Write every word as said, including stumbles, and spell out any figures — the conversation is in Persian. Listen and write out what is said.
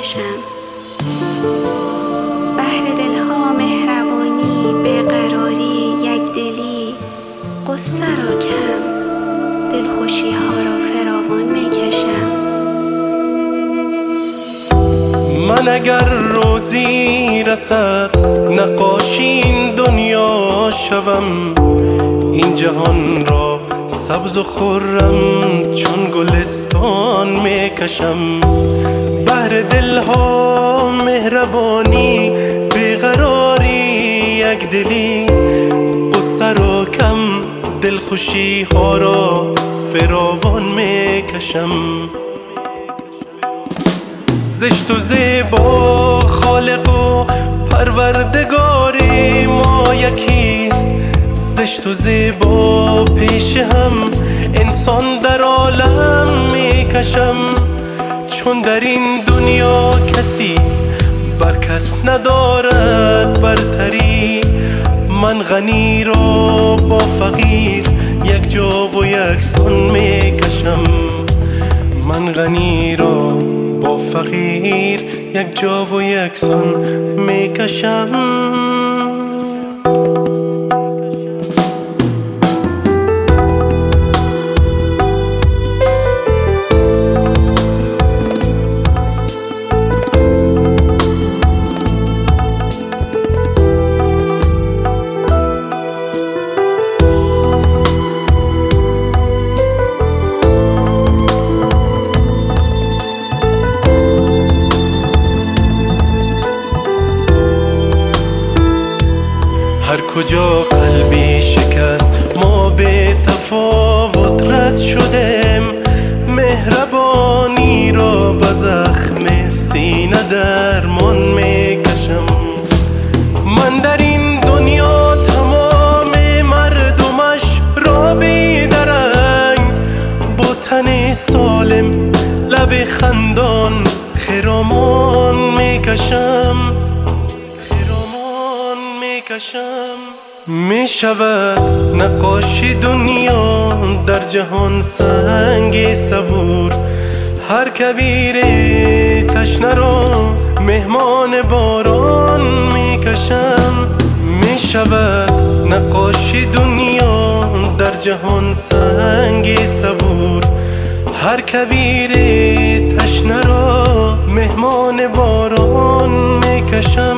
میکشم. بهر دلها مهربانی، بیقراری، یک دلی، قصه را کم، دلخوشی ها را فراوان میکشم. من اگر روزی رسد نقاشی این دنیا شوم، این جهان را سبز و خرم چون گلستان میکشم. بهر دلها مهربانی، بیقراری، یک دلی، قصه را کم، دلخوشی ها را فراوان میکشم. زشت و زیبا خالق و پروردگاری ما یکیست. زشت و زیبا پیش هم انسان در عالم میکشم. چون در این دنیا کسی بر کس ندارد برتری، من غنی را با فقیر یک جا و یکسان میکشم. من غنی را با فقیر یک جا و یکسان میکشم. هر کجا قلبی شکست ما به تفاوت رد شدیم، مهربانی را به زخم سینه درمان میکشم. من در این دنیا تمام مردمش را بیدرنگ، با تن سالم لب خندان خرامان میکشم. می شود نقاشی دنیا در جهان سنگ صبور، هر کویر تشنه را مهمان باران می کشم. می شود نقاشی دنیا در جهان سنگ صبور، هر کویر تشنه را مهمان باران می کشم.